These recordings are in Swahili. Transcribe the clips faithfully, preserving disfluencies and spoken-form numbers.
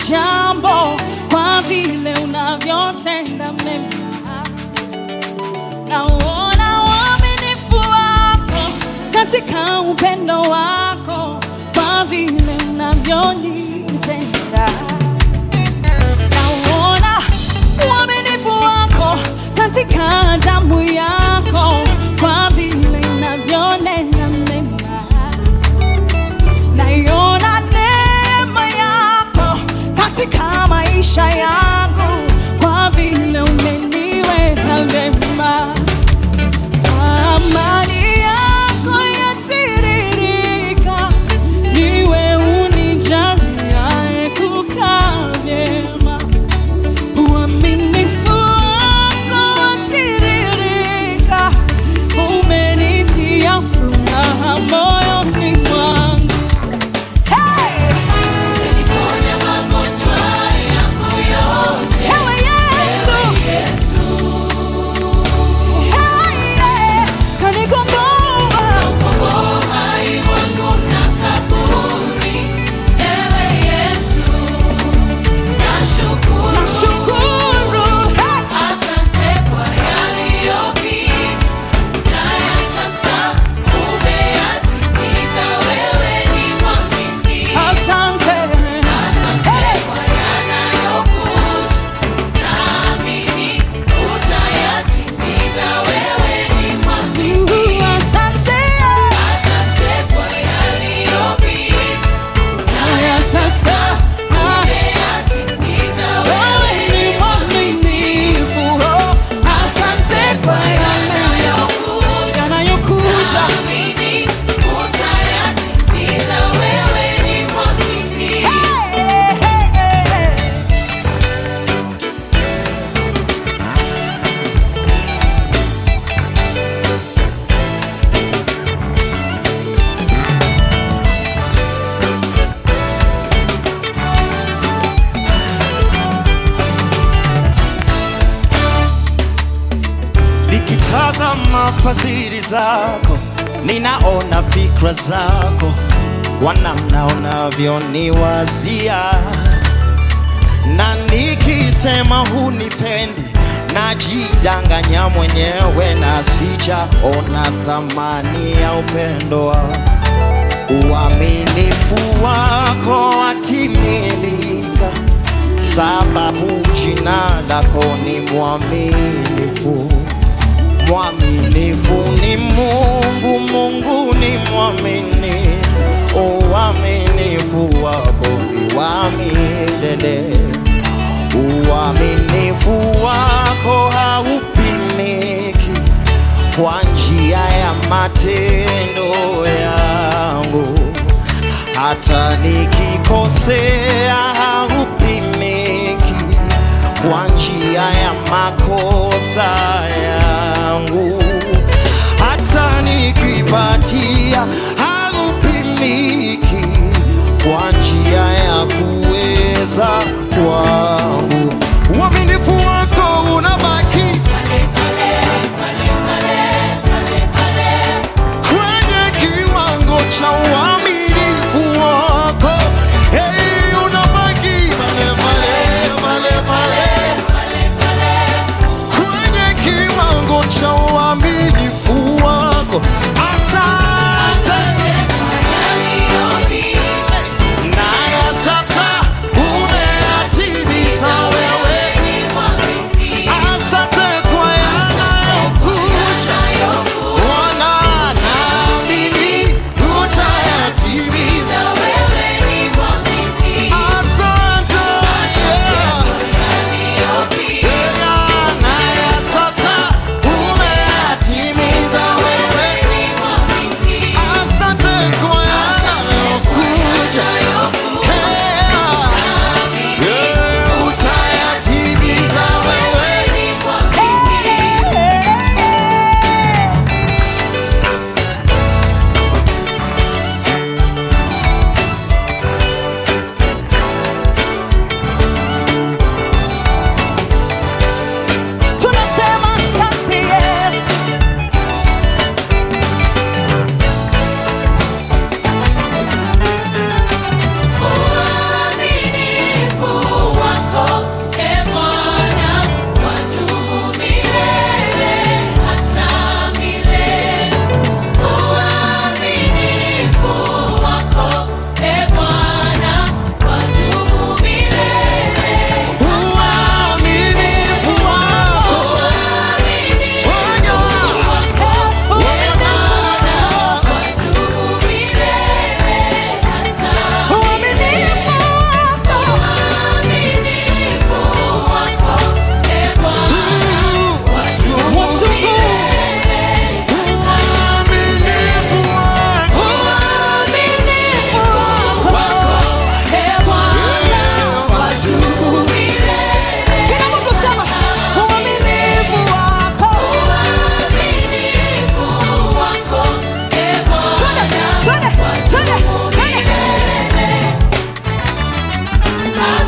jambo kwa vile unavyotenda mema. Naona uaminifu wako katika upendo wako kwa vile unavyonipenda. Naona uaminifu wako katika damu yako kwa vile unavyonena mema. Naiona neema yako katika maisha yangu kwa vile umeniweka vema. Amani yako yatiririka, niwe unijaliaye kukaa vyema. Uaminifu wako watiririka, umenitia furaha moyoni mwangu. Hey! Umeniponya magonjwa yangu yote. Ewe Yesu. Ewe Yesu. Hey, yeah. Kanigomboa. Ukomboa hai wangu na kaburi. Ewe Yesu. Nashukuru. Nashukuru. Hey! Asante kwa yaliyopita. Na ya sasa umeyatimiza, wewe ni mwaminifu. Asante. Asante kwa yanayokuja. Naamini utayatimiza, wewe ni mwaminifu. Asante. Asante kwa yaliyopita. Na ya sasa umeyatimiza, wewe ni mwaminifu. Asante kwa yanayokuja. Yanayokuja. Naamini utayatimiza, wewe ni mwaminifu. Hey, hey, hey, hey. Nikitazama fadhili zako, ninaona fikra zako, wanamna unavyoniwazia. Na nikisema hunipendi, najidanganya mwenyewe na sijaona thamani ya upendo wako. Uaminifu wako watimilika, sababu jina lako ni mwaminifu. Mwaminifu ni Mungu, Mungu ni mwaminifu. Uaminifu wako ni wa milele. Uaminifu wako haupimiki kwa njia ya matendo yangu. Hata nikikosea haupimiki kwa njia ya makosa yangu. Hata nikipatia haupimiki kwa njia ya kuweza kwangu. Uaminifu wako unabaki kwenye kiwango cha uaminifu wako. Hey, unabaki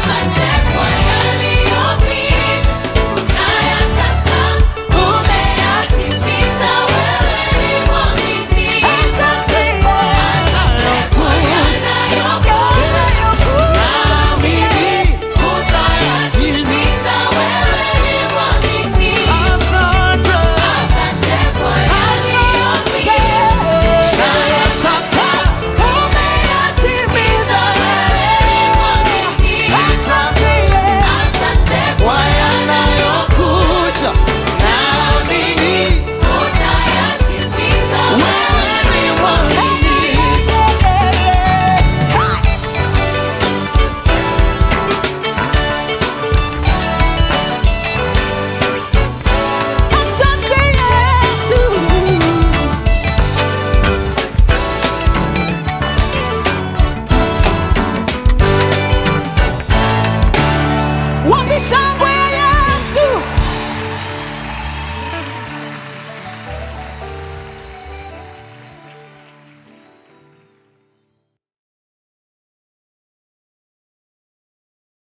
asante